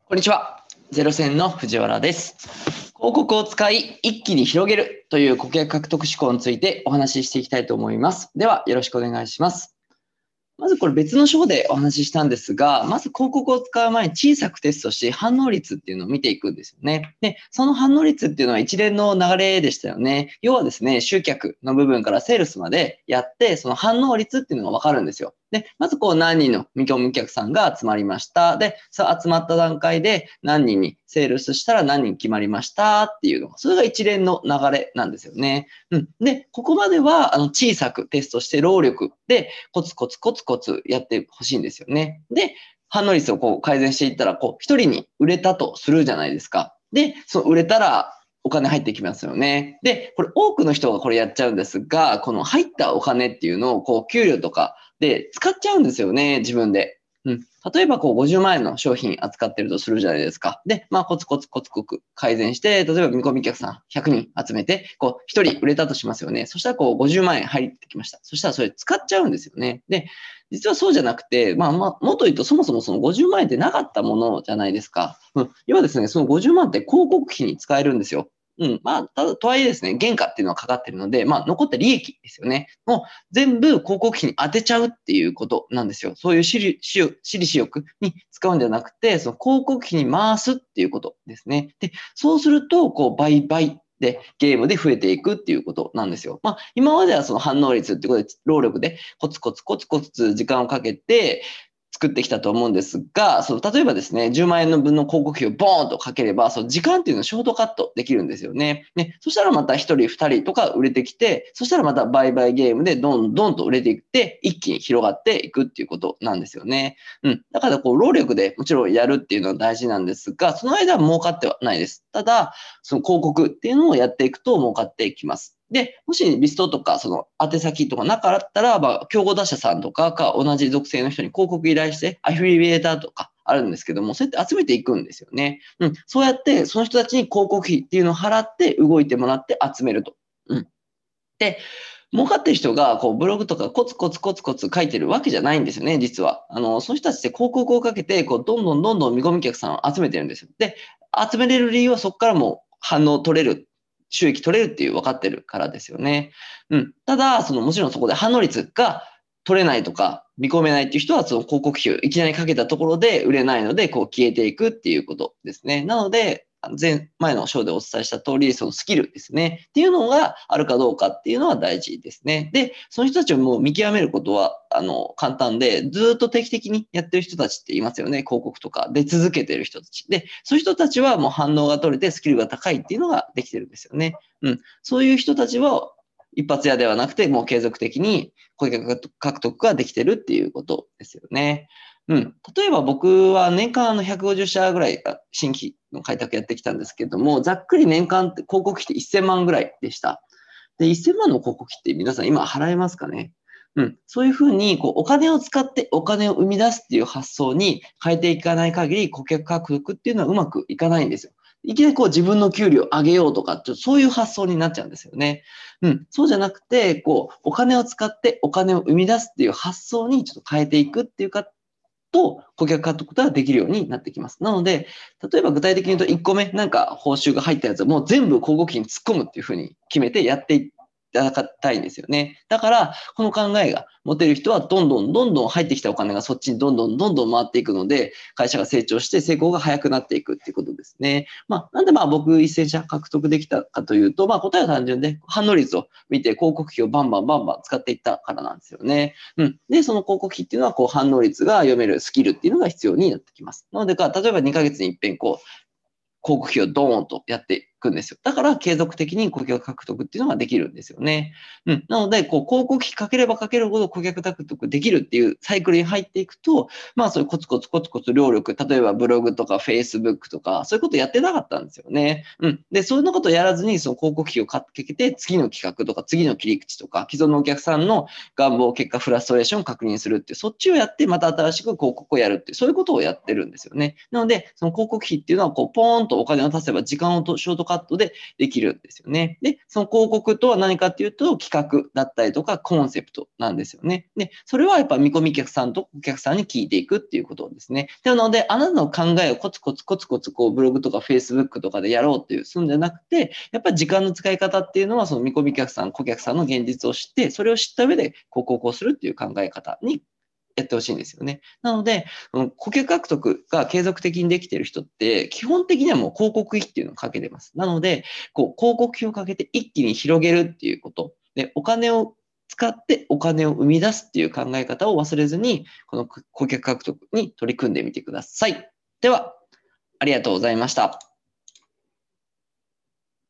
こんにちは。ゼロ戦の藤原です。広告を使い一気に広げるという顧客獲得思考についてお話ししていきたいと思います。ではよろしくお願いします。まずこれ別の章でお話ししたんですが、まず広告を使う前に小さくテストして反応率っていうのを見ていくんですよね。で、その反応率っていうのは一連の流れでしたよね。要はですね、集客の部分からセールスまでやって、その反応率っていうのがわかるんですよ。で、まず何人の見込みお客さんが集まりました。で、集まった段階で何人にセールスしたら何人決まりましたっていうのが、それが一連の流れなんですよね。で、ここまでは小さくテストして労力でコツコツコツコツやってほしいんですよね。で、反応率を改善していったら、一人に売れたとするじゃないですか。で、売れたらお金入ってきますよね。で、これ多くの人がこれやっちゃうんですが、この入ったお金っていうのを給料とかで使っちゃうんですよね、自分で。例えば50万円の商品扱ってるとするじゃないですか。で、コツコツコツコツ改善して、例えば見込み客さん100人集めて、1人売れたとしますよね。そしたら50万円入ってきました。そしたらそれ使っちゃうんですよね。で、実はそうじゃなくて、もっと言うとそもそもその50万円ってなかったものじゃないですか。要はですね、その50万って広告費に使えるんですよ。とはいえですね、原価っていうのはかかってるので、残った利益ですよね。もう全部広告費に当てちゃうっていうことなんですよ。そういう私利私欲に使うんじゃなくて、その広告費に回すっていうことですね。で、そうすると、倍々でゲームで増えていくっていうことなんですよ。今まではその反応率ってことで、労力でコツコツコツコツ時間をかけて、作ってきたと思うんですが、例えばですね、10万円の分の広告費をボーンとかければ、時間っていうのをショートカットできるんですよね。そしたらまた1人、2人とか売れてきて、そしたらまた売買ゲームでどんどんと売れていって、一気に広がっていくっていうことなんですよね。だから労力でもちろんやるっていうのは大事なんですが、その間は儲かってはないです。ただ、その広告っていうのをやっていくと儲かっていきます。で、もしリストとか、宛先とかなかったら、競合他社さんとか同じ属性の人に広告依頼して、アフィリエーターとかあるんですけども、そうやって集めていくんですよね。そうやって、その人たちに広告費っていうのを払って動いてもらって集めると。で、儲かってる人が、ブログとかコツコツコツコツ書いてるわけじゃないんですよね、実は。その人たちって広告をかけて、どんどんどんどん見込み客さんを集めてるんですよ。で、集めれる理由はそこからも反応取れる。収益取れるっていう分かってるからですよね。ただ、もちろんそこで反応率が取れないとか、見込めないっていう人は、その広告費をいきなりかけたところで売れないので、消えていくっていうことですね。なので、前の章でお伝えした通り、そのスキルですね。っていうのがあるかどうかっていうのは大事ですね。で、その人たちをもう見極めることは、簡単で、ずっと定期的にやってる人たちっていますよね。広告とかで続けてる人たち。で、そういう人たちはもう反応が取れてスキルが高いっていうのができてるんですよね。そういう人たちは、一発屋ではなくて、もう継続的に顧客獲得ができてるっていうことですよね。例えば僕は年間150社ぐらい新規の開拓やってきたんですけども、ざっくり年間って広告費って1000万ぐらいでした。で、1000万の広告費って皆さん今払えますかね？そういうふうに、お金を使ってお金を生み出すっていう発想に変えていかない限り、顧客獲得っていうのはうまくいかないんですよ。いきなり自分の給料上げようとか、そういう発想になっちゃうんですよね。そうじゃなくて、お金を使ってお金を生み出すっていう発想にちょっと変えていくっていうか、顧客獲得ができるようになってきます。なので、例えば具体的に言うと1個目、報酬が入ったやつをもう全部広告費に突っ込むっていうふうに決めてやっていただきたいんですよね。だから、この考えが持てる人は、どんどんどんどん入ってきたお金がそっちにどんどんどんどん回っていくので、会社が成長して成功が早くなっていくっていうことですね。なんで僕1000社獲得できたかというと、答えは単純で、反応率を見て広告費をバンバンバンバン使っていったからなんですよね。で、その広告費っていうのは、反応率が読めるスキルっていうのが必要になってきます。なので、例えば2ヶ月に一遍、広告費をドーンとやっていくんですよ。だから継続的に顧客獲得っていうのができるんですよね。なので、広告費かければかけるほど顧客獲得できるっていうサイクルに入っていくと、そういうコツコツコツコツ労力、例えばブログとか Facebook とか、そういうことやってなかったんですよね。で、そういうことをやらずに、その広告費をかけて、次の企画とか、次の切り口とか、既存のお客さんの願望、結果、フラストレーションを確認するっていう、そっちをやって、また新しく広告をやるっていう、そういうことをやってるんですよね。なので、その広告費っていうのは、ポーンとお金を出せば時間をショートカットでできるんですよね。で、その広告とは何かっていうと、企画だったりとかコンセプトなんですよね。で、それはやっぱ見込み客さんとお客さんに聞いていくっていうことですね。なので、あなたの考えをコツコツコツコツこうブログとか Facebook とかでやろうっていう、すんじゃなくて、やっぱり時間の使い方っていうのは、その見込み客さん、顧客さんの現実を知って、それを知った上で、こうするっていう考え方にやってほしいんですよね。なので、顧客獲得が継続的にできている人って、基本的にはもう広告費っていうのをかけてます。なので、こう、広告費をかけて一気に広げるっていうこと。で、お金を使ってお金を生み出すっていう考え方を忘れずに、この顧客獲得に取り組んでみてください。では、ありがとうございました。